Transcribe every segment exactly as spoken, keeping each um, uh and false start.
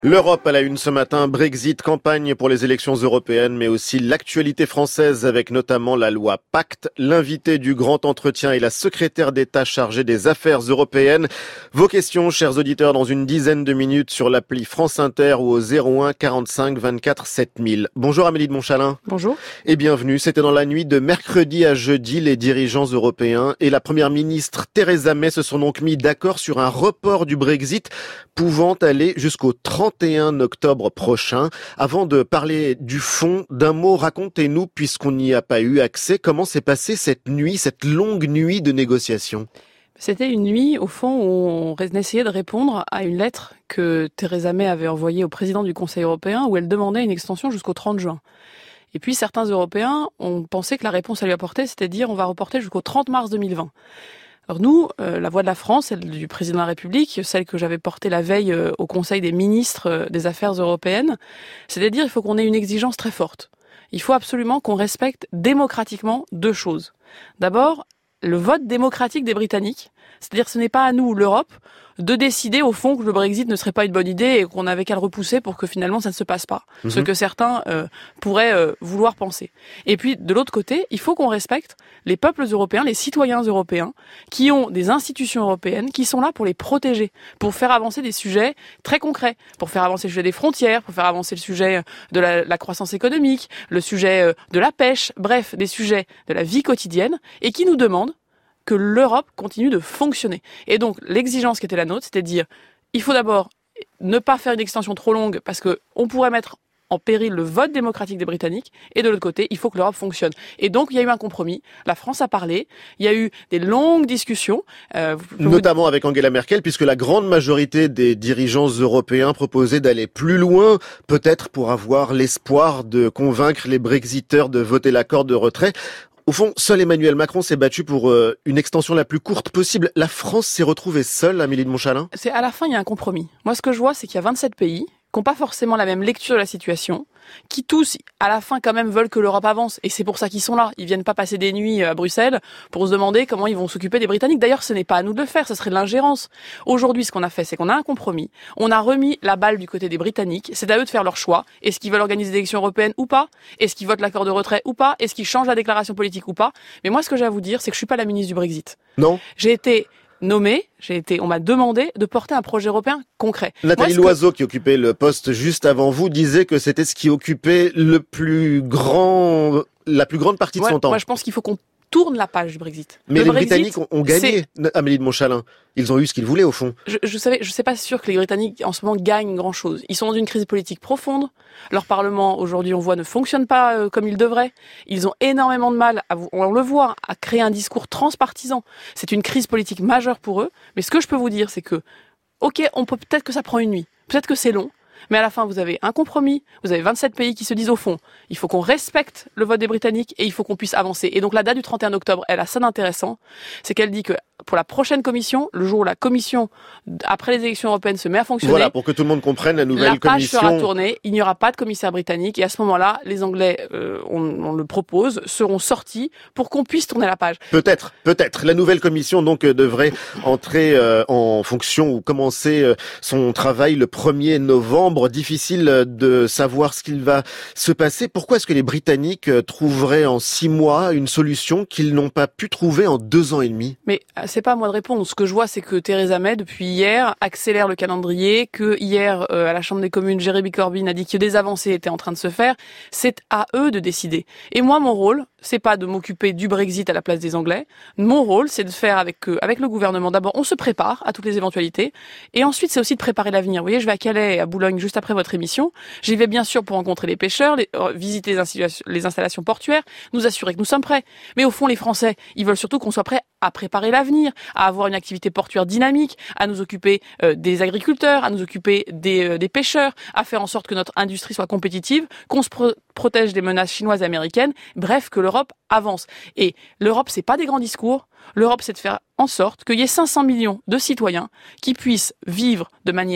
L'Europe à la une ce matin, Brexit, campagne pour les élections européennes, mais aussi l'actualité française avec notamment la loi Pacte. L'invité du grand entretien est la secrétaire d'État chargée des affaires européennes. Vos questions, chers auditeurs, dans une dizaine de minutes sur l'appli France Inter ou au zéro un quarante-cinq vingt-quatre sept mille. Bonjour Amélie de Montchalin. Bonjour. Et bienvenue. C'était dans la nuit de mercredi à jeudi. Les dirigeants européens et la première ministre Theresa May se sont donc mis d'accord sur un report du Brexit pouvant aller jusqu'au trente et un octobre prochain. Avant de parler du fond, d'un mot, racontez-nous, puisqu'on n'y a pas eu accès, comment s'est passée cette nuit, cette longue nuit de négociations? C'était une nuit, au fond, où on essayait de répondre à une lettre que Theresa May avait envoyée au président du Conseil européen, où elle demandait une extension jusqu'au trente juin. Et puis certains Européens ont pensé que la réponse à lui apporter, c'était de dire on va reporter jusqu'au trente mars deux mille vingt. Alors nous, euh, la voix de la France, celle du président de la République, celle que j'avais portée la veille euh, au Conseil des ministres euh, des Affaires européennes, c'est de dire il faut qu'on ait une exigence très forte. Il faut absolument qu'on respecte démocratiquement deux choses. D'abord, le vote démocratique des Britanniques, c'est-à-dire que ce n'est pas à nous, l'Europe, de décider au fond que le Brexit ne serait pas une bonne idée et qu'on n'avait qu'à le repousser pour que finalement ça ne se passe pas. Mmh. Ce que certains euh, pourraient euh, vouloir penser. Et puis de l'autre côté, il faut qu'on respecte les peuples européens, les citoyens européens, qui ont des institutions européennes qui sont là pour les protéger, pour faire avancer des sujets très concrets, pour faire avancer le sujet des frontières, pour faire avancer le sujet de la, la croissance économique, le sujet euh, de la pêche, bref, des sujets de la vie quotidienne, et qui nous demandent que l'Europe continue de fonctionner. Et donc, l'exigence qui était la nôtre, c'était de dire, il faut d'abord ne pas faire une extension trop longue parce que on pourrait mettre en péril le vote démocratique des Britanniques, et de l'autre côté, il faut que l'Europe fonctionne. Et donc, il y a eu un compromis. La France a parlé. Il y a eu des longues discussions. Euh, Notamment vous... avec Angela Merkel, puisque la grande majorité des dirigeants européens proposaient d'aller plus loin, peut-être pour avoir l'espoir de convaincre les Brexiteurs de voter l'accord de retrait. Au fond, seul Emmanuel Macron s'est battu pour euh, une extension la plus courte possible. La France s'est retrouvée seule, Amélie de Montchalin? C'est à la fin, il y a un compromis. Moi, ce que je vois, c'est qu'il y a vingt-sept pays qui n'ont pas forcément la même lecture de la situation, qui tous, à la fin, quand même, veulent que l'Europe avance. Et c'est pour ça qu'ils sont là. Ils viennent pas passer des nuits à Bruxelles pour se demander comment ils vont s'occuper des Britanniques. D'ailleurs, ce n'est pas à nous de le faire, ce serait de l'ingérence. Aujourd'hui, ce qu'on a fait, c'est qu'on a un compromis. On a remis la balle du côté des Britanniques. C'est à eux de faire leur choix. Est-ce qu'ils veulent organiser des élections européennes ou pas? Est-ce qu'ils votent l'accord de retrait ou pas? Est-ce qu'ils changent la déclaration politique ou pas? Mais moi, ce que j'ai à vous dire, c'est que je suis pas la ministre du Brexit. Non. J'ai été nommé, j'ai été, on m'a demandé de porter un projet européen concret. Nathalie Moi, Loiseau, que... qui occupait le poste juste avant vous, disait que c'était ce qui occupait le plus grand, la plus grande partie de ouais, son temps. Moi, je pense qu'il faut qu'on tourne la page du Brexit. Mais le les Brexit, Britanniques ont, ont gagné, c'est... Amélie de Montchalin. Ils ont eu ce qu'ils voulaient, au fond. Je, je savais, je sais pas sûr que les Britanniques, en ce moment, gagnent grand chose. Ils sont dans une crise politique profonde. Leur parlement, aujourd'hui, on voit, ne fonctionne pas euh, comme il devrait. Ils ont énormément de mal, à, on le voit, à créer un discours transpartisan. C'est une crise politique majeure pour eux. Mais ce que je peux vous dire, c'est que, ok, on peut, peut-être que ça prend une nuit. Peut-être que c'est long. Mais à la fin, vous avez un compromis, vous avez vingt-sept pays qui se disent au fond, il faut qu'on respecte le vote des Britanniques et il faut qu'on puisse avancer. Et donc la date du trente et un octobre, elle a ça d'intéressant, c'est qu'elle dit que pour la prochaine commission, le jour où la commission, après les élections européennes, se met à fonctionner... Voilà, pour que tout le monde comprenne, la nouvelle commission... La page sera tournée, il n'y aura pas de commissaire britannique, et à ce moment-là, les Anglais, euh, on, on le propose, seront sortis pour qu'on puisse tourner la page. Peut-être, peut-être. La nouvelle commission, donc, euh, devrait entrer euh, en fonction ou commencer euh, son travail le premier novembre. Difficile de savoir ce qu'il va se passer. Pourquoi est-ce que les Britanniques euh, trouveraient en six mois une solution qu'ils n'ont pas pu trouver en deux ans et demi? Mais c'est pas à moi de répondre. Ce que je vois, c'est que Theresa May, depuis hier, accélère le calendrier, que hier, euh, à la Chambre des communes, Jeremy Corbyn a dit que des avancées étaient en train de se faire. C'est à eux de décider. Et moi, mon rôle, c'est pas de m'occuper du Brexit à la place des Anglais. Mon rôle, c'est de faire avec euh, avec le gouvernement. D'abord, on se prépare à toutes les éventualités. Et ensuite, c'est aussi de préparer l'avenir. Vous voyez, je vais à Calais et à Boulogne juste après votre émission. J'y vais bien sûr pour rencontrer les pêcheurs, les, euh, visiter les installations, les installations portuaires, nous assurer que nous sommes prêts. Mais au fond, les Français, ils veulent surtout qu'on soit prêts à préparer l'avenir, à avoir une activité portuaire dynamique, à nous occuper euh, des agriculteurs, à nous occuper des, euh, des pêcheurs, à faire en sorte que notre industrie soit compétitive, qu'on se pro- protège des menaces chinoises et américaines, bref, que l'Europe avance. Et l'Europe, c'est pas des grands discours, l'Europe, c'est de faire en sorte qu'il y ait cinq cents millions de citoyens qui puissent vivre de manière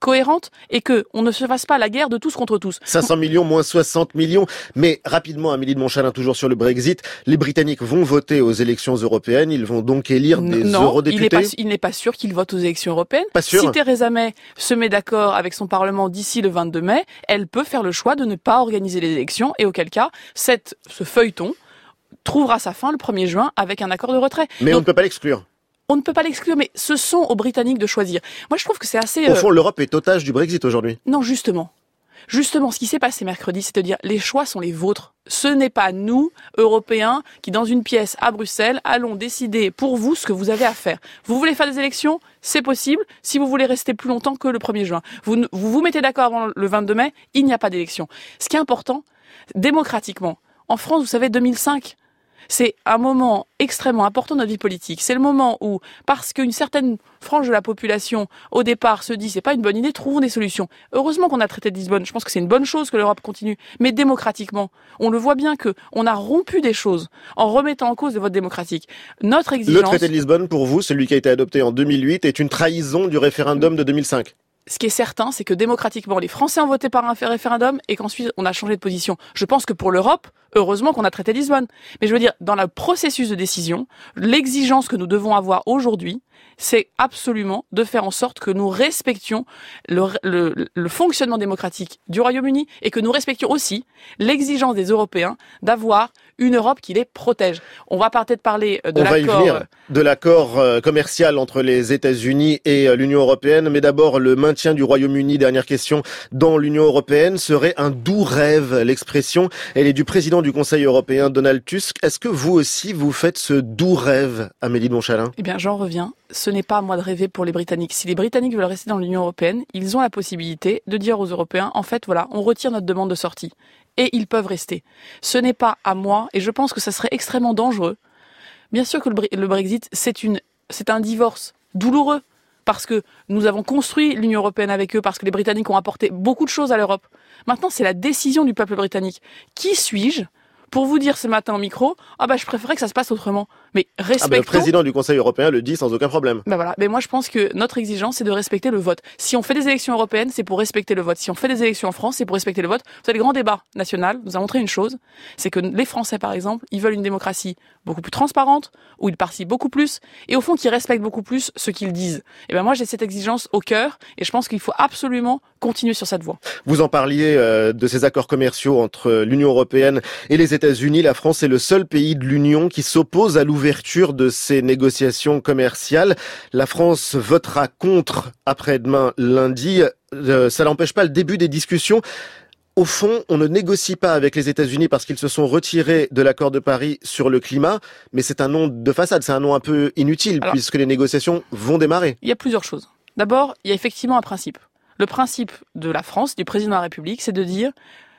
cohérente et que on ne se fasse pas la guerre de tous contre tous. cinq cents millions moins soixante millions. Mais rapidement, Amélie de Montchalin, toujours sur le Brexit, les Britanniques vont voter aux élections européennes. Ils vont donc élire des non, eurodéputés. Il n'est pas, il n'est pas sûr qu'ils votent aux élections européennes. Pas sûr. Si Theresa May se met d'accord avec son Parlement d'ici le vingt-deux mai, elle peut faire le choix de ne pas organiser les élections et auquel cas, cette, ce feuilleton trouvera sa fin le premier juin avec un accord de retrait. Mais donc, on ne peut pas l'exclure. On ne peut pas l'exclure, mais ce sont aux Britanniques de choisir. Moi, je trouve que c'est assez... Au euh... fond, l'Europe est otage du Brexit aujourd'hui. Non, justement. Justement, ce qui s'est passé mercredi, c'est de dire les choix sont les vôtres. Ce n'est pas nous, Européens, qui dans une pièce à Bruxelles, allons décider pour vous ce que vous avez à faire. Vous voulez faire des élections ? C'est possible. Si vous voulez rester plus longtemps que le premier juin. Vous vous, vous mettez d'accord avant le vingt-deux mai, il n'y a pas d'élection. Ce qui est important, démocratiquement, en France, vous savez, deux mille cinq... c'est un moment extrêmement important de notre vie politique. C'est le moment où, parce qu'une certaine frange de la population, au départ, se dit c'est pas une bonne idée, trouvons des solutions. Heureusement qu'on a traité de Lisbonne. Je pense que c'est une bonne chose que l'Europe continue. Mais démocratiquement, on le voit bien que on a rompu des choses en remettant en cause le vote démocratique. Notre exigence... Le traité de Lisbonne, pour vous, celui qui a été adopté en deux mille huit, est une trahison du référendum de deux mille cinq. Ce qui est certain, c'est que démocratiquement, les Français ont voté par un référendum et qu'ensuite, on a changé de position. Je pense que pour l'Europe, heureusement qu'on a traité Lisbonne. Mais je veux dire, dans le processus de décision, l'exigence que nous devons avoir aujourd'hui, c'est absolument de faire en sorte que nous respections le, le, le fonctionnement démocratique du Royaume-Uni et que nous respections aussi l'exigence des Européens d'avoir une Europe qui les protège. On va peut-être parler de On l'accord... va y venir, de l'accord commercial entre les États-Unis et l'Union européenne. Mais d'abord, le maintien du Royaume-Uni, dernière question, dans l'Union européenne serait un doux rêve. L'expression, elle est du président du Conseil européen, Donald Tusk. Est-ce que vous aussi, vous faites ce doux rêve, Amélie de Montchalin ? Eh bien, j'en reviens. Ce n'est pas à moi de rêver pour les Britanniques. Si les Britanniques veulent rester dans l'Union européenne, ils ont la possibilité de dire aux Européens, en fait, voilà, on retire notre demande de sortie. Et ils peuvent rester. Ce n'est pas à moi, et je pense que ça serait extrêmement dangereux. Bien sûr que le Brexit, c'est une, c'est un divorce douloureux, parce que nous avons construit l'Union européenne avec eux, parce que les Britanniques ont apporté beaucoup de choses à l'Europe. Maintenant, c'est la décision du peuple britannique. Qui suis-je pour vous dire ce matin au micro, ah bah je préférais que ça se passe autrement. Mais respectons... Ah bah le président du Conseil européen le dit sans aucun problème. Bah voilà, mais moi je pense que notre exigence c'est de respecter le vote. Si on fait des élections européennes, c'est pour respecter le vote. Si on fait des élections en France, c'est pour respecter le vote. Vous savez, le grand débat national nous a montré une chose, c'est que les Français par exemple, ils veulent une démocratie beaucoup plus transparente, où ils participent beaucoup plus, et au fond qui respectent beaucoup plus ce qu'ils disent. Et ben moi j'ai cette exigence au cœur, et je pense qu'il faut absolument continuer sur cette voie. Vous en parliez euh, de ces accords commerciaux entre l'Union européenne et les États-Unis. La France est le seul pays de l'Union qui s'oppose à l'ouverture de ces négociations commerciales. La France votera contre après-demain lundi. Euh, ça n'empêche pas le début des discussions. Au fond, on ne négocie pas avec les États-Unis parce qu'ils se sont retirés de l'accord de Paris sur le climat, mais c'est un nom de façade, c'est un nom un peu inutile. Alors, puisque les négociations vont démarrer. Il y a plusieurs choses. D'abord, il y a effectivement un principe. Le principe de la France, du président de la République, c'est de dire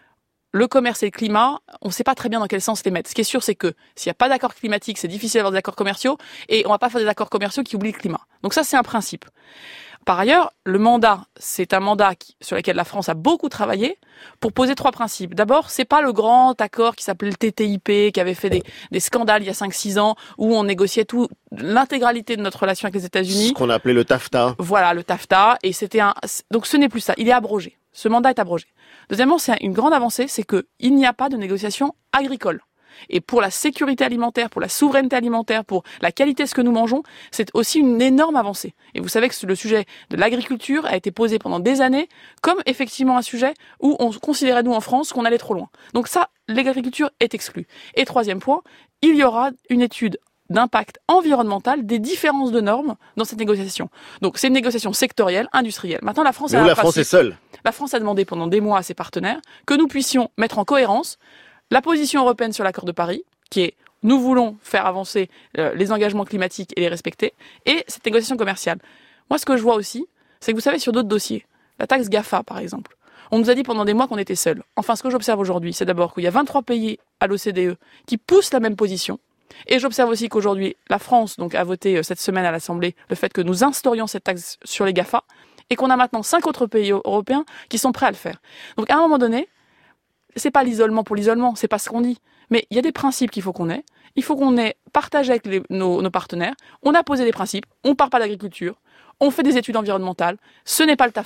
le commerce et le climat, on ne sait pas très bien dans quel sens les mettre. Ce qui est sûr, c'est que s'il n'y a pas d'accord climatique, c'est difficile d'avoir des accords commerciaux et on ne va pas faire des accords commerciaux qui oublient le climat. Donc ça, c'est un principe. Par ailleurs, le mandat, c'est un mandat qui, sur lequel la France a beaucoup travaillé pour poser trois principes. D'abord, c'est pas le grand accord qui s'appelait le T T I P, qui avait fait des, des scandales il y a cinq six ans, où on négociait tout, l'intégralité de notre relation avec les États-Unis. Ce qu'on appelait le TAFTA. Voilà, le TAFTA. Et c'était un, donc ce n'est plus ça. Il est abrogé. Ce mandat est abrogé. Deuxièmement, c'est une grande avancée, c'est que il n'y a pas de négociation agricole. Et pour la sécurité alimentaire, pour la souveraineté alimentaire, pour la qualité de ce que nous mangeons, c'est aussi une énorme avancée. Et vous savez que le sujet de l'agriculture a été posé pendant des années comme effectivement un sujet où on considérait, nous en France, qu'on allait trop loin. Donc ça, l'agriculture est exclue. Et troisième point, il y aura une étude d'impact environnemental des différences de normes dans cette négociation. Donc c'est une négociation sectorielle, industrielle. Maintenant, la France, Mais a où un la France principe. est seule. La France a demandé pendant des mois à ses partenaires que nous puissions mettre en cohérence la position européenne sur l'accord de Paris, qui est nous voulons faire avancer euh, les engagements climatiques et les respecter, et cette négociation commerciale. Moi, ce que je vois aussi, c'est que vous savez, sur d'autres dossiers, la taxe GAFA, par exemple, on nous a dit pendant des mois qu'on était seuls. Enfin, ce que j'observe aujourd'hui, c'est d'abord qu'il y a vingt-trois pays à l'O C D E qui poussent la même position. Et j'observe aussi qu'aujourd'hui, la France donc, a voté euh, cette semaine à l'Assemblée le fait que nous instaurions cette taxe sur les GAFA, et qu'on a maintenant cinq autres pays européens qui sont prêts à le faire. Donc, à un moment donné, c'est pas l'isolement pour l'isolement, c'est pas ce qu'on dit. Mais il y a des principes qu'il faut qu'on ait. Il faut qu'on ait partagé avec les, nos, nos partenaires. On a posé des principes. On part pas d'agriculture. On fait des études environnementales. Ce n'est pas le TAFTA.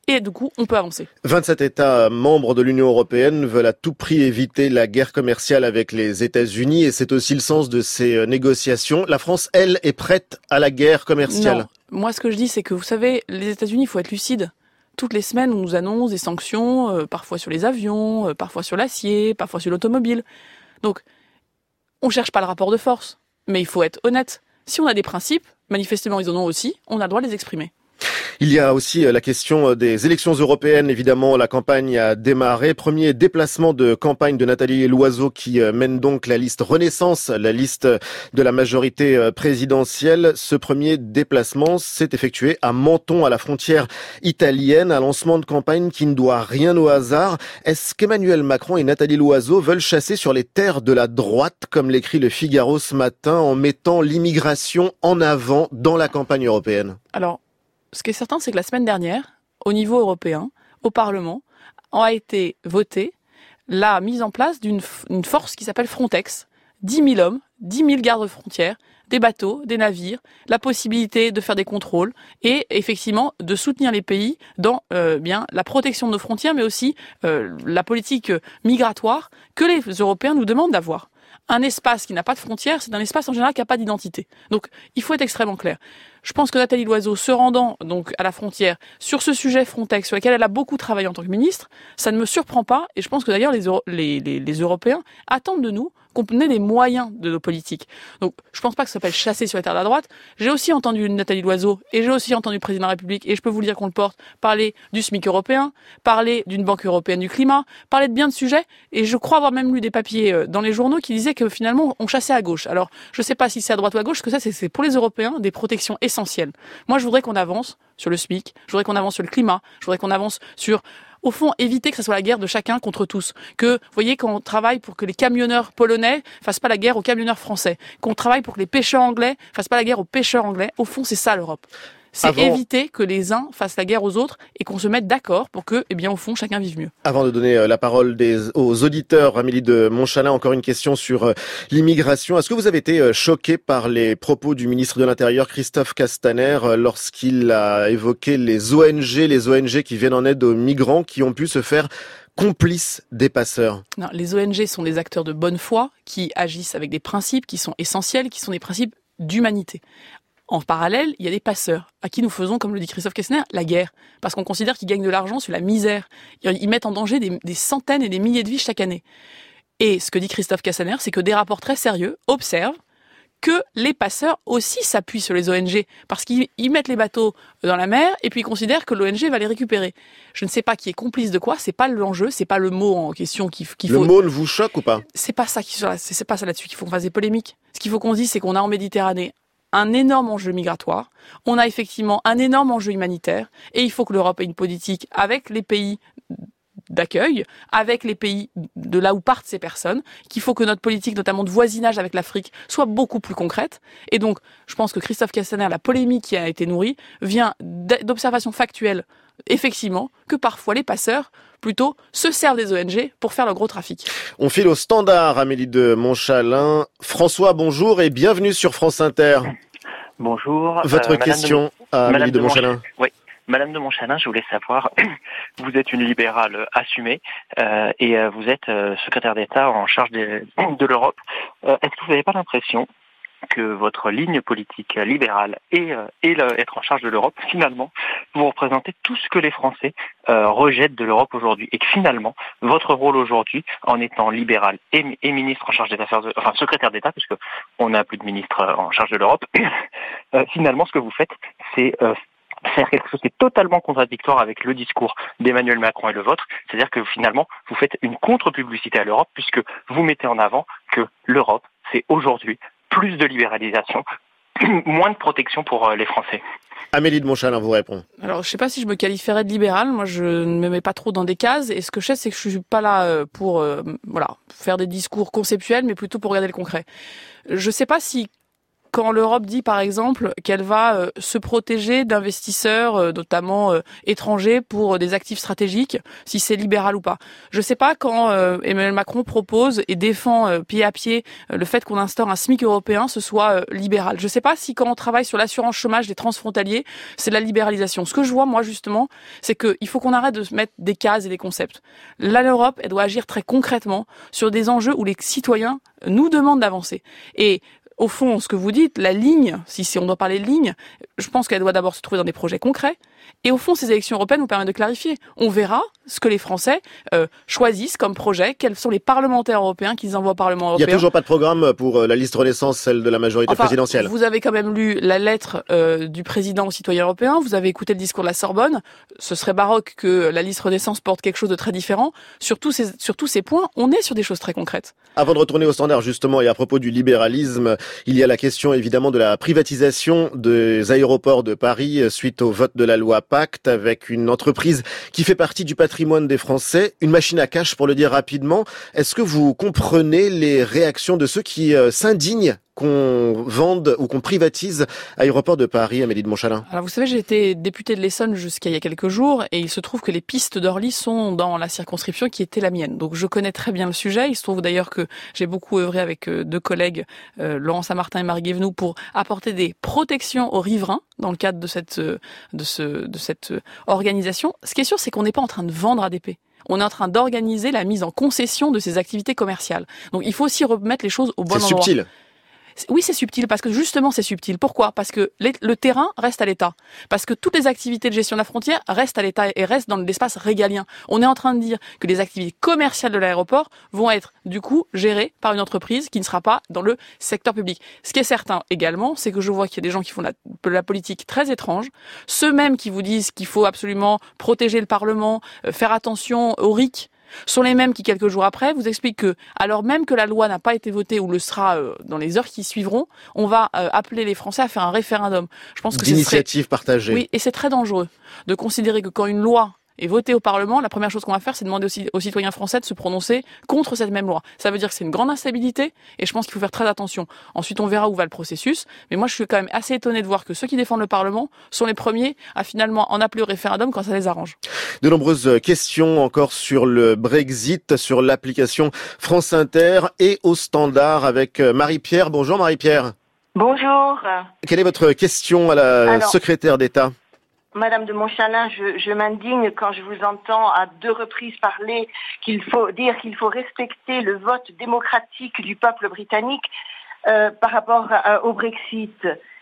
et du coup, on peut avancer. vingt-sept États membres de l'Union européenne veulent à tout prix éviter la guerre commerciale avec les États-Unis et c'est aussi le sens de ces négociations. La France, elle, est prête à la guerre commerciale. Non. Moi, ce que je dis, c'est que vous savez, les États-Unis, il faut être lucide. Toutes les semaines, on nous annonce des sanctions, euh, parfois sur les avions, euh, parfois sur l'acier, parfois sur l'automobile. Donc, on cherche pas le rapport de force, mais il faut être honnête. Si on a des principes, manifestement ils en ont aussi, on a le droit de les exprimer. Il y a aussi la question des élections européennes. Évidemment, la campagne a démarré. Premier déplacement de campagne de Nathalie Loiseau qui mène donc la liste Renaissance, la liste de la majorité présidentielle. Ce premier déplacement s'est effectué à Menton, à la frontière italienne, un lancement de campagne qui ne doit rien au hasard. Est-ce qu'Emmanuel Macron et Nathalie Loiseau veulent chasser sur les terres de la droite, comme l'écrit le Figaro ce matin, en mettant l'immigration en avant dans la campagne européenne? Alors, ce qui est certain, c'est que la semaine dernière, au niveau européen, au Parlement, a été votée la mise en place d'une une force qui s'appelle Frontex. dix mille hommes, dix mille gardes-frontières, des bateaux, des navires, la possibilité de faire des contrôles et effectivement de soutenir les pays dans euh, bien la protection de nos frontières, mais aussi euh, la politique migratoire que les Européens nous demandent d'avoir. Un espace qui n'a pas de frontières, c'est un espace en général qui n'a pas d'identité. Donc, il faut être extrêmement clair. Je pense que Nathalie Loiseau, se rendant donc à la frontière sur ce sujet Frontex, sur lequel elle a beaucoup travaillé en tant que ministre, ça ne me surprend pas. Et je pense que d'ailleurs les, Euro- les, les, les Européens attendent de nous qu'on ait les moyens de nos politiques. Donc, je pense pas que ça s'appelle chasser sur les terres de la droite. J'ai aussi entendu Nathalie Loiseau et j'ai aussi entendu le président de la République, et je peux vous le dire qu'on le porte, parler du SMIC européen, parler d'une banque européenne du climat, parler de bien de sujets. Et je crois avoir même lu des papiers dans les journaux qui disaient que finalement, on chassait à gauche. Alors, je sais pas si c'est à droite ou à gauche, parce que ça, c'est, c'est pour les Européens des protections essentielles. Moi, je voudrais qu'on avance sur le SMIC, je voudrais qu'on avance sur le climat, je voudrais qu'on avance sur, au fond, éviter que ce soit la guerre de chacun contre tous. Que, vous voyez, qu'on travaille pour que les camionneurs polonais fassent pas la guerre aux camionneurs français. Qu'on travaille pour que les pêcheurs anglais fassent pas la guerre aux pêcheurs anglais. Au fond, c'est ça l'Europe. C'est Avant... éviter que les uns fassent la guerre aux autres et qu'on se mette d'accord pour que, eh bien, au fond, chacun vive mieux. Avant de donner la parole des, aux auditeurs, Amélie de Montchalin, encore une question sur euh, l'immigration. Est-ce que vous avez été euh, choqué par les propos du ministre de l'Intérieur, Christophe Castaner, euh, lorsqu'il a évoqué les O N G, les O N G qui viennent en aide aux migrants qui ont pu se faire complices des passeurs? Non, les O N G sont des acteurs de bonne foi qui agissent avec des principes qui sont essentiels, qui sont des principes d'humanité. En parallèle, il y a des passeurs à qui nous faisons, comme le dit Christophe Castaner, la guerre. Parce qu'on considère qu'ils gagnent de l'argent sur la misère. Ils mettent en danger des, des centaines et des milliers de vies chaque année. Et ce que dit Christophe Castaner, c'est que des rapports très sérieux observent que les passeurs aussi s'appuient sur les O N G. Parce qu'ils ils mettent les bateaux dans la mer et puis ils considèrent que l'O N G va les récupérer. Je ne sais pas qui est complice de quoi, c'est pas l'enjeu, c'est pas le mot en question qu'il, qu'il faut... Le mot ne vous choque ou pas? C'est pas ça qui, c'est, c'est pas ça là-dessus qu'il faut qu'on fasse des polémiques. Ce qu'il faut qu'on se dise, c'est qu'on a en Méditerranée un énorme enjeu migratoire, on a effectivement un énorme enjeu humanitaire, et il faut que l'Europe ait une politique avec les pays d'accueil, avec les pays de là où partent ces personnes, qu'il faut que notre politique, notamment de voisinage avec l'Afrique, soit beaucoup plus concrète. Et donc, je pense que Christophe Castaner, la polémique qui a été nourrie, vient d'observations factuelles, effectivement, que parfois les passeurs, plutôt, se servent des O N G pour faire leur gros trafic. On file au standard, Amélie de Montchalin. François, bonjour et bienvenue sur France Inter. Bonjour. Votre euh, question de... à Amélie de, de Montchalin. Montchalin. Oui. Madame de Montchalin, je voulais savoir, vous êtes une libérale assumée euh, et euh, vous êtes euh, secrétaire d'État en charge de, de l'Europe. Euh, est-ce que vous n'avez pas l'impression que votre ligne politique libérale et, euh, et le, être en charge de l'Europe, finalement, vous représentez tout ce que les Français euh, rejettent de l'Europe aujourd'hui et que finalement, votre rôle aujourd'hui, en étant libéral et, et ministre en charge des affaires, de, enfin secrétaire d'État, puisque on n'a plus de ministre en charge de l'Europe, euh, finalement, ce que vous faites, c'est euh, faire quelque chose qui est totalement contradictoire avec le discours d'Emmanuel Macron et le vôtre, c'est-à-dire que finalement, vous faites une contre-publicité à l'Europe puisque vous mettez en avant que l'Europe, c'est aujourd'hui plus de libéralisation, moins de protection pour les Français. Amélie de Montchalin vous répond. Alors, je sais pas si je me qualifierais de libérale. Moi, je ne me mets pas trop dans des cases. Et ce que je sais, c'est que je suis pas là pour, euh, voilà, faire des discours conceptuels, mais plutôt pour regarder le concret. Je sais pas si quand l'Europe dit par exemple qu'elle va euh, se protéger d'investisseurs, euh, notamment euh, étrangers, pour euh, des actifs stratégiques, si c'est libéral ou pas. Je sais pas quand euh, Emmanuel Macron propose et défend euh, pied à pied euh, le fait qu'on instaure un SMIC européen, ce soit euh, libéral. Je sais pas si quand on travaille sur l'assurance chômage des transfrontaliers, c'est la libéralisation. Ce que je vois moi justement, c'est qu'il faut qu'on arrête de se mettre des cases et des concepts. Là, l'Europe, elle doit agir très concrètement sur des enjeux où les citoyens nous demandent d'avancer. Et au fond, ce que vous dites, la ligne, si, si on doit parler de ligne, je pense qu'elle doit d'abord se trouver dans des projets concrets. Et au fond, ces élections européennes nous permettent de clarifier. On verra ce que les Français euh, choisissent comme projet, quels sont les parlementaires européens qu'ils envoient au Parlement européen. Il n'y a toujours pas de programme pour la liste Renaissance, celle de la majorité enfin, présidentielle. Vous avez quand même lu la lettre euh, du président aux citoyens européens, vous avez écouté le discours de la Sorbonne. Ce serait baroque que la liste Renaissance porte quelque chose de très différent. Sur tous ces, sur tous ces points, on est sur des choses très concrètes. Avant de retourner au standard, justement, et à propos du libéralisme, il y a la question évidemment de la privatisation des aéroports de Paris suite au vote de la loi Pacte, avec une entreprise qui fait partie du patrimoine des Français, une machine à cash pour le dire rapidement. Est-ce que vous comprenez les réactions de ceux qui euh, s'indignent qu'on vende ou qu'on privatise Aéroport de Paris, Amélie de Montchalin? Alors vous savez, j'ai été députée de l'Essonne jusqu'à il y a quelques jours et il se trouve que les pistes d'Orly sont dans la circonscription qui était la mienne. Donc je connais très bien le sujet. Il se trouve d'ailleurs que j'ai beaucoup œuvré avec deux collègues, euh, Laurent Saint-Martin et Marie Guévenoux, pour apporter des protections aux riverains dans le cadre de cette, de ce, de cette organisation. Ce qui est sûr, c'est qu'on n'est pas en train de vendre A D P. On est en train d'organiser la mise en concession de ces activités commerciales. Donc il faut aussi remettre les choses au bon endroit. C'est subtil. Oui, c'est subtil, parce que justement c'est subtil. Pourquoi ? Parce que les, le terrain reste à l'État. Parce que toutes les activités de gestion de la frontière restent à l'État et restent dans l'espace régalien. On est en train de dire que les activités commerciales de l'aéroport vont être, du coup, gérées par une entreprise qui ne sera pas dans le secteur public. Ce qui est certain également, c'est que je vois qu'il y a des gens qui font la, la politique très étrange. Ceux mêmes qui vous disent qu'il faut absolument protéger le Parlement, euh, faire attention aux R I C, sont les mêmes qui, quelques jours après, vous expliquent que, alors même que la loi n'a pas été votée ou le sera euh, dans les heures qui suivront, on va euh, appeler les Français à faire un référendum. Je pense que d'initiative partagée. Oui, et c'est très dangereux de considérer que quand une loi est votée au Parlement, la première chose qu'on va faire, c'est demander aux citoyens français de se prononcer contre cette même loi. Ça veut dire que c'est une grande instabilité, et je pense qu'il faut faire très attention. Ensuite, on verra où va le processus, mais moi, je suis quand même assez étonné de voir que ceux qui défendent le Parlement sont les premiers à finalement en appeler au référendum quand ça les arrange. De nombreuses questions encore sur le Brexit, sur l'application France Inter et au standard avec Marie-Pierre. Bonjour Marie-Pierre. Bonjour. Quelle est votre question à la Alors, secrétaire d'État ? Madame de Montchalin, je, je m'indigne quand je vous entends à deux reprises parler qu'il faut dire qu'il faut respecter le vote démocratique du peuple britannique euh, par rapport à, au Brexit.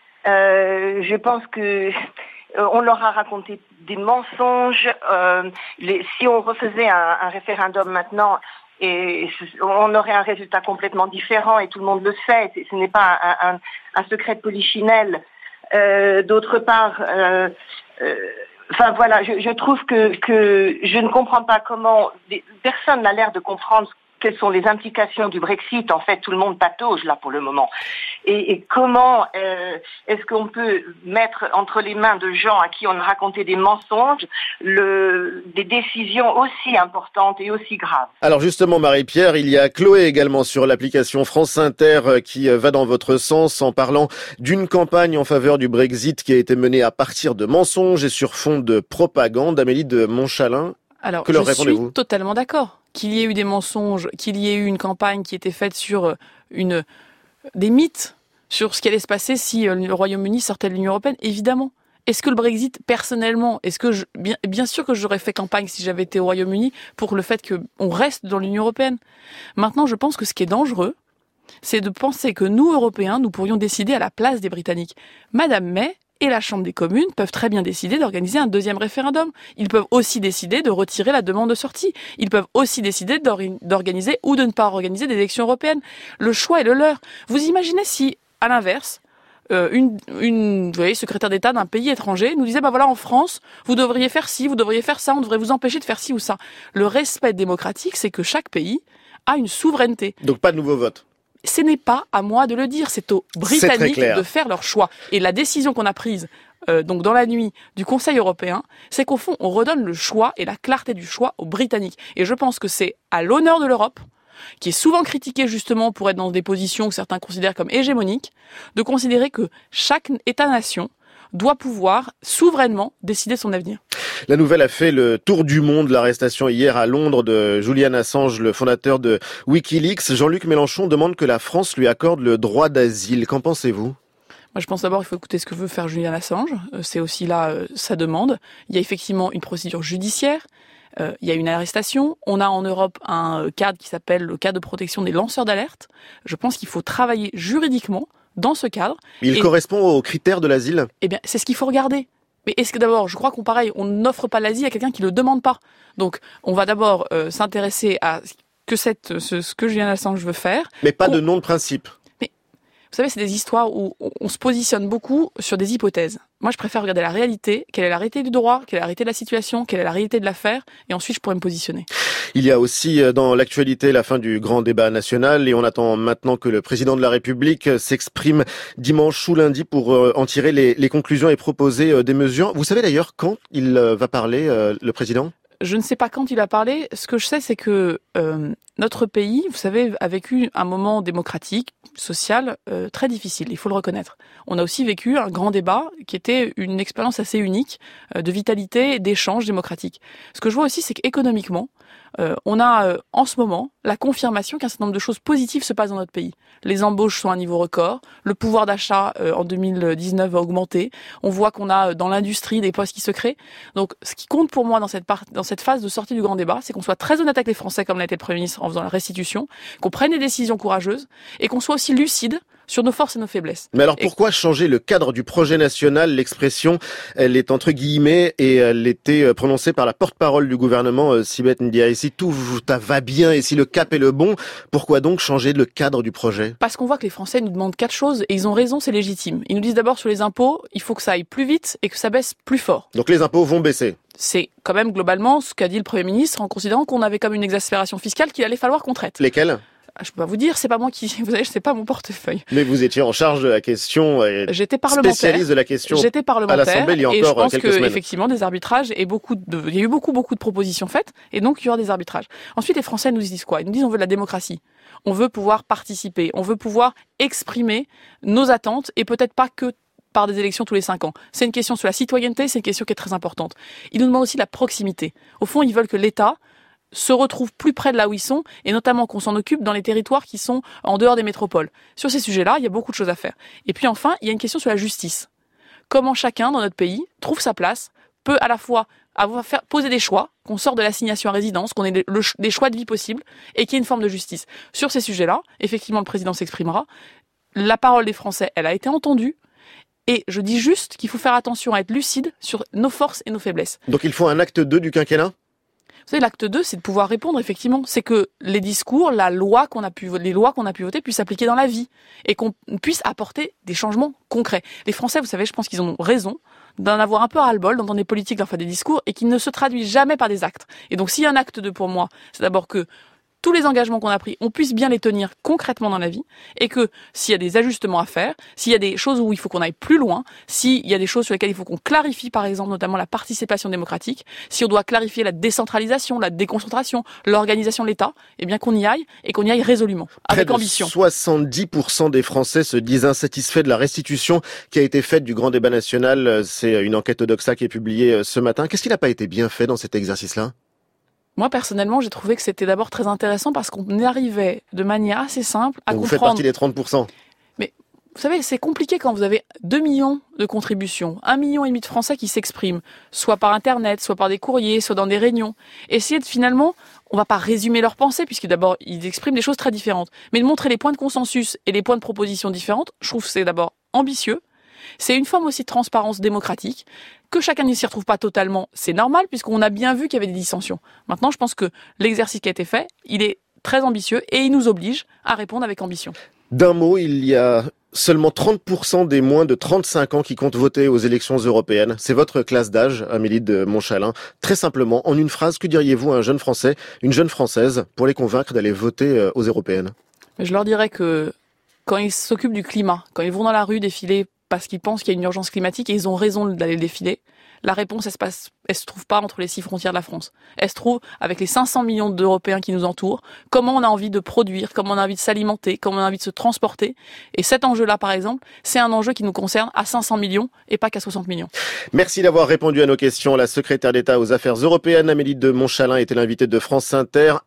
Euh, je pense que euh, on leur a raconté des mensonges. Euh, les, si on refaisait un, un référendum maintenant, et on aurait un résultat complètement différent, et tout le monde le sait. Ce n'est pas un, un, un secret de polichinelle. Euh, d'autre part, euh, euh, enfin voilà, je, je trouve que, que je ne comprends pas comment personne n'a l'air de comprendre quelles sont les implications du Brexit. En fait, tout le monde patauge là pour le moment. Et, et comment euh, est-ce qu'on peut mettre entre les mains de gens à qui on a raconté des mensonges le, des décisions aussi importantes et aussi graves? Alors justement, Marie-Pierre, il y a Chloé également sur l'application France Inter qui va dans votre sens en parlant d'une campagne en faveur du Brexit qui a été menée à partir de mensonges et sur fond de propagande. Amélie de Montchalin, alors, que leur je répondez-vous ? suis totalement d'accord. Qu'il y ait eu des mensonges, qu'il y ait eu une campagne qui était faite sur une, des mythes sur ce qui allait se passer si le Royaume-Uni sortait de l'Union européenne, évidemment. Est-ce que le Brexit, personnellement, est-ce que je, bien, bien sûr que j'aurais fait campagne si j'avais été au Royaume-Uni pour le fait qu'on reste dans l'Union européenne. Maintenant, je pense que ce qui est dangereux, c'est de penser que nous, Européens, nous pourrions décider à la place des Britanniques. Madame May et la Chambre des communes peuvent très bien décider d'organiser un deuxième référendum. Ils peuvent aussi décider de retirer la demande de sortie. Ils peuvent aussi décider d'organiser ou de ne pas organiser des élections européennes. Le choix est le leur. Vous imaginez si, à l'inverse, euh, une, une vous voyez, secrétaire d'État d'un pays étranger nous disait, bah voilà, en France, vous devriez faire ci, vous devriez faire ça, on devrait vous empêcher de faire ci ou ça. Le respect démocratique, c'est que chaque pays a une souveraineté. Donc pas de nouveau vote. Ce n'est pas à moi de le dire, c'est aux Britanniques de faire leur choix. Et la décision qu'on a prise euh, donc dans la nuit du Conseil européen, c'est qu'au fond, on redonne le choix et la clarté du choix aux Britanniques. Et je pense que c'est à l'honneur de l'Europe qui est souvent critiqué justement pour être dans des positions que certains considèrent comme hégémoniques, de considérer que chaque État-nation doit pouvoir souverainement décider son avenir. La nouvelle a fait le tour du monde, l'arrestation hier à Londres de Julian Assange, le fondateur de Wikileaks. Jean-Luc Mélenchon demande que la France lui accorde le droit d'asile. Qu'en pensez-vous ? Moi, je pense d'abord qu'il faut écouter ce que veut faire Julian Assange. C'est aussi là euh, sa demande. Il y a effectivement une procédure judiciaire. Euh, il y a une arrestation. On a en Europe un cadre qui s'appelle le cadre de protection des lanceurs d'alerte. Je pense qu'il faut travailler juridiquement dans ce cadre. Il Et, correspond aux critères de l'asile ? Eh bien, c'est ce qu'il faut regarder. Mais est-ce que d'abord, je crois qu'on pareil, on n'offre pas l'asile à quelqu'un qui le demande pas. Donc, on va d'abord euh, s'intéresser à que cette, ce, ce que Julian Assange veut faire. Mais pas qu'on... de nom de principe. Vous savez, c'est des histoires où on se positionne beaucoup sur des hypothèses. Moi, je préfère regarder la réalité, quelle est la réalité du droit, quelle est la réalité de la situation, quelle est la réalité de l'affaire, et ensuite je pourrais me positionner. Il y a aussi dans l'actualité la fin du grand débat national, et on attend maintenant que le président de la République s'exprime dimanche ou lundi pour en tirer les, les conclusions et proposer des mesures. Vous savez d'ailleurs quand il va parler, le président ? Je ne sais pas quand il a parlé. Ce que je sais, c'est que euh, notre pays, vous savez, a vécu un moment démocratique, social, euh, très difficile. Il faut le reconnaître. On a aussi vécu un grand débat qui était une expérience assez unique euh, de vitalité, d'échange démocratique. Ce que je vois aussi, c'est qu'économiquement, euh, on a euh, en ce moment la confirmation qu'un certain nombre de choses positives se passent dans notre pays. Les embauches sont à un niveau record. Le pouvoir d'achat euh, en deux mille dix-neuf va augmenter. On voit qu'on a dans l'industrie des postes qui se créent. Donc, ce qui compte pour moi dans cette part, dans cette phase de sortie du grand débat, c'est qu'on soit très honnête avec les Français, comme l'a été le Premier ministre en faisant la restitution, qu'on prenne des décisions courageuses et qu'on soit aussi lucide sur nos forces et nos faiblesses. Mais alors pourquoi et... changer le cadre du projet national ? L'expression, elle est entre guillemets et elle était prononcée par la porte-parole du gouvernement, Sibeth Ndiaye. Si tout va bien et si le cap est le bon, pourquoi donc changer le cadre du projet ? Parce qu'on voit que les Français nous demandent quatre choses et ils ont raison, c'est légitime. Ils nous disent d'abord sur les impôts, il faut que ça aille plus vite et que ça baisse plus fort. Donc les impôts vont baisser ? C'est quand même globalement ce qu'a dit le Premier ministre en considérant qu'on avait comme une exaspération fiscale qu'il allait falloir qu'on traite. Lesquelles ? Je peux pas vous dire, c'est pas moi qui, vous savez, c'est pas mon portefeuille. Mais vous étiez en charge de la question, et j'étais parlementaire, spécialiste de la question. J'étais parlementaire, à l'Assemblée il y a encore et je pense quelques que semaines. effectivement des arbitrages et beaucoup de, il y a eu beaucoup beaucoup de propositions faites, et donc il y aura des arbitrages. Ensuite, les Français nous disent quoi ? Ils nous disent on veut de la démocratie, on veut pouvoir participer, on veut pouvoir exprimer nos attentes et peut-être pas que par des élections tous les cinq ans. C'est une question sur la citoyenneté, c'est une question qui est très importante. Ils nous demandent aussi la proximité. Au fond, ils veulent que l'État se retrouvent plus près de là où ils sont, et notamment qu'on s'en occupe dans les territoires qui sont en dehors des métropoles. Sur ces sujets-là, il y a beaucoup de choses à faire. Et puis enfin, il y a une question sur la justice. Comment chacun dans notre pays trouve sa place, peut à la fois avoir, faire, poser des choix, qu'on sorte de l'assignation à résidence, qu'on ait le, le, des choix de vie possibles, et qu'il y ait une forme de justice. Sur ces sujets-là, effectivement, le président s'exprimera. La parole des Français, elle a été entendue. Et je dis juste qu'il faut faire attention à être lucide sur nos forces et nos faiblesses. Donc il faut un acte deux du quinquennat ? Vous savez, l'acte deux, c'est de pouvoir répondre, effectivement. C'est que les discours, la loi qu'on a pu, les lois qu'on a pu voter puissent s'appliquer dans la vie. Et qu'on puisse apporter des changements concrets. Les Français, vous savez, je pense qu'ils ont raison d'en avoir un peu ras-le-bol, d'entendre des politiques, d'en faire des discours, et qui ne se traduisent jamais par des actes. Et donc, s'il y a un acte deux pour moi, c'est d'abord que tous les engagements qu'on a pris, on puisse bien les tenir concrètement dans la vie, et que s'il y a des ajustements à faire, s'il y a des choses où il faut qu'on aille plus loin, s'il y a des choses sur lesquelles il faut qu'on clarifie, par exemple, notamment la participation démocratique, si on doit clarifier la décentralisation, la déconcentration, l'organisation de l'État, eh bien qu'on y aille, et qu'on y aille résolument, avec Près de ambition. soixante-dix pour cent des Français se disent insatisfaits de la restitution qui a été faite du grand débat national. C'est une enquête Odoxa qui est publiée ce matin. Qu'est-ce qui n'a pas été bien fait dans cet exercice-là ? Moi, personnellement, j'ai trouvé que c'était d'abord très intéressant parce qu'on y arrivait de manière assez simple à Donc comprendre... vous faites partie des trente pour cent. Mais vous savez, c'est compliqué quand vous avez deux millions de contributions, un million et demi de Français qui s'expriment, soit par Internet, soit par des courriers, soit dans des réunions. Essayer de finalement, on va pas résumer leurs pensées puisque d'abord, ils expriment des choses très différentes. Mais de montrer les points de consensus et les points de proposition différentes, je trouve que c'est d'abord ambitieux. C'est une forme aussi de transparence démocratique. Que chacun ne s'y retrouve pas totalement, c'est normal, puisqu'on a bien vu qu'il y avait des dissensions. Maintenant, je pense que l'exercice qui a été fait, il est très ambitieux et il nous oblige à répondre avec ambition. D'un mot, il y a seulement trente pour cent des moins de trente-cinq ans qui comptent voter aux élections européennes. C'est votre classe d'âge, Amélie de Montchalin. Très simplement, en une phrase, que diriez-vous à un jeune Français, une jeune Française, pour les convaincre d'aller voter aux européennes ? Je leur dirais que quand ils s'occupent du climat, quand ils vont dans la rue défiler parce qu'ils pensent qu'il y a une urgence climatique et ils ont raison d'aller défiler. La réponse, elle se passe, elle se trouve pas entre les six frontières de la France. Elle se trouve avec les cinq cents millions d'Européens qui nous entourent. Comment on a envie de produire, comment on a envie de s'alimenter, comment on a envie de se transporter. Et cet enjeu-là, par exemple, c'est un enjeu qui nous concerne à cinq cents millions et pas qu'à soixante millions. Merci d'avoir répondu à nos questions. La secrétaire d'État aux Affaires européennes, Amélie de Montchalin, était l'invitée de France Inter.